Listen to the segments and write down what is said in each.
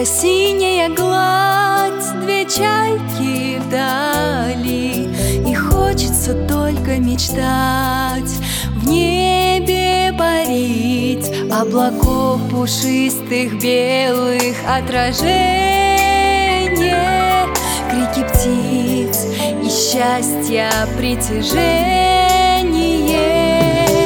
Синяя гладь, две чайки вдали, и хочется только мечтать, в небе парить, облаков пушистых белых отражение, крики птиц и счастья притяжение.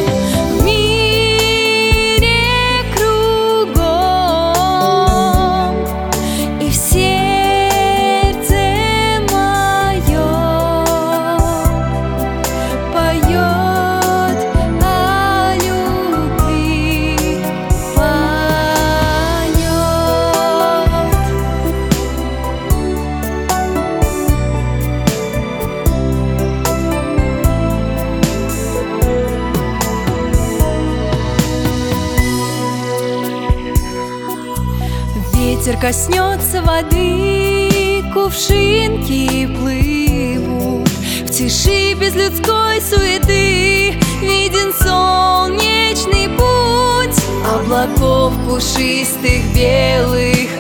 Ветер коснется воды, кувшинки плывут в тиши без людской суеты. Виден солнечный путь облаков пушистых белых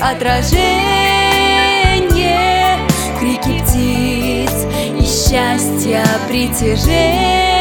отражение, крики птиц и счастья притяжение.